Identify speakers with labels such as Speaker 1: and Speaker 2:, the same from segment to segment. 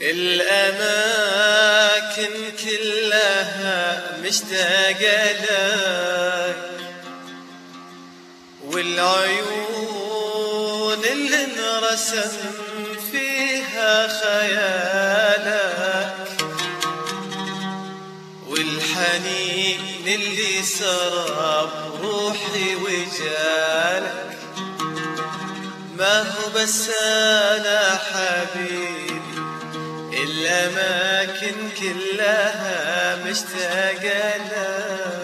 Speaker 1: الأماكن كلها مشتاقة لك، والعيون اللي انرسم فيها خيالك، والحنين اللي سرى بروحي وجالك. ما هو بس أنا حبيبي، الأماكن كلها مشتاقة لك.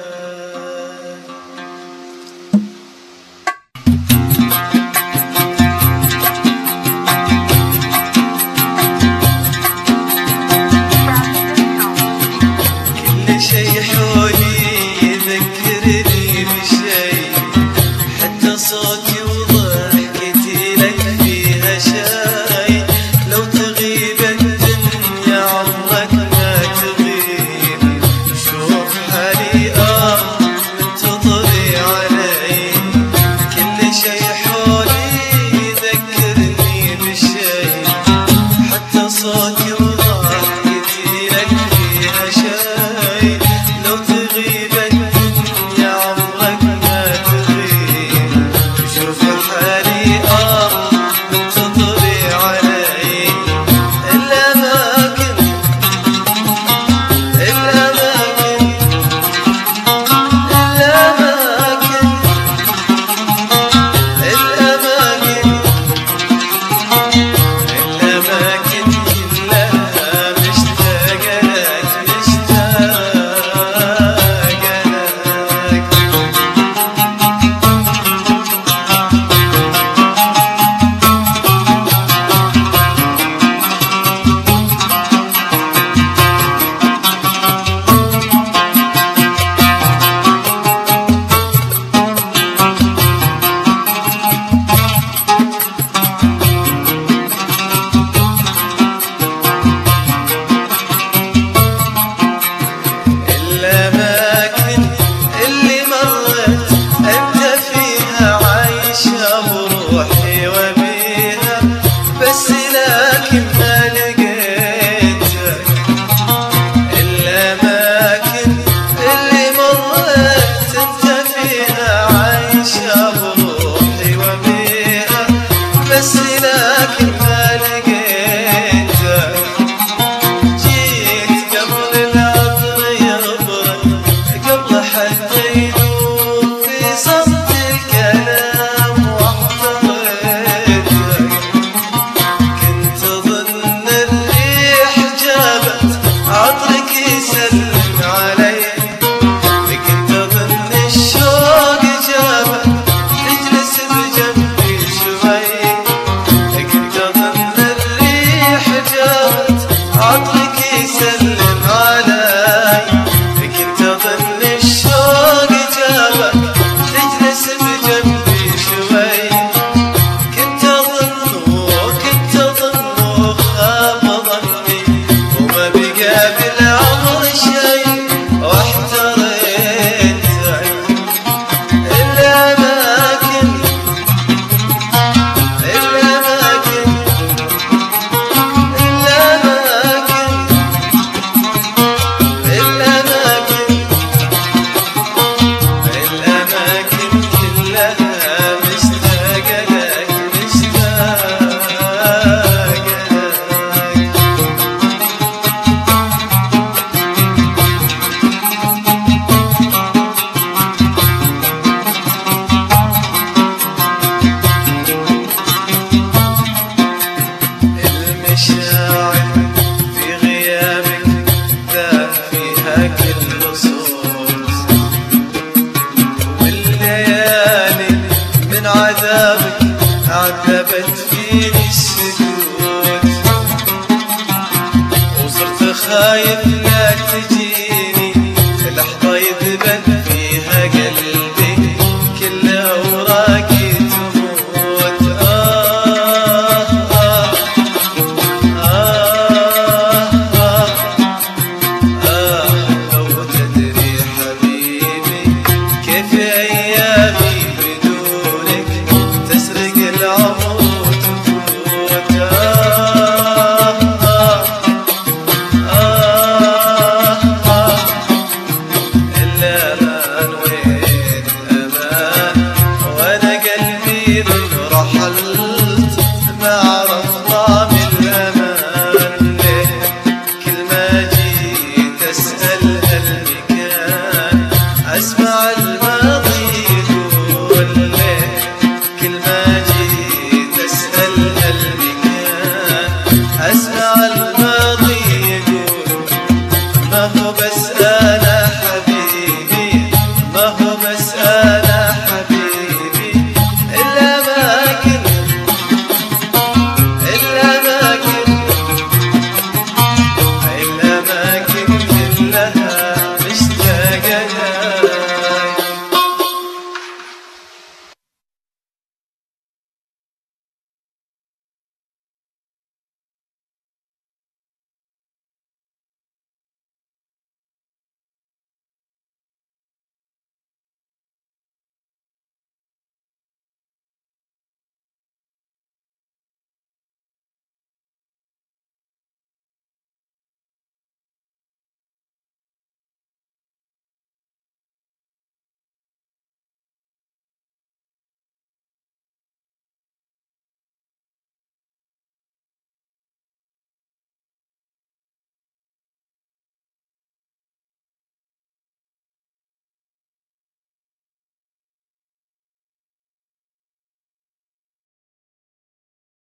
Speaker 1: كل شي حولي يذكرني بشي، حتى صوتي وضحكتي لك فيها شي. لو تغيب الدنيا عمرك ما تغيب، شوف حالي منتظري علي. كل شي حولي يذكرني بشي، حتى صوتي وضحكتي لك فيها شي. لو تغيب الدنيا عمرك ما تغيب، شوف حالي منتظري علي. الأماكن الأماكن الأماكن الأماكن الأماكن كلها مشتاقة لك، مشتاقة لك. الأماكن اللي مرت أنت فيها عايشة بروحي وبيها، بس لكن ما لقيتك. الأماكن اللي مرت أنت فيها عايشة بروحي وبيها، بس لكن ما لقيتك. جيت قبل العطر يبرد، قبل حتى يدوب في صمت الكلام واحتريتك. كنت أظن الريح جابت عطرك يسلم علي، كنت أظن الشوق جابت تجلس بجنبي شوي. كنت أظن الريح جابت عطرك يسلم علي، كنت أظن الشوق جابك تجلس بجنبي شوي. كنت أظن خاب ظني، وما بقى بالعمر شي واحتريتك. الأماكن الأماكن الأماكن الأماكن الأماكن كلها مشتاقة لك، مشتاقة لك. المشاعر في غيابك ذاب فيها كل صوت، والليالي من عذابك عذبت فيني السكوت. وصرت خايف لا تجي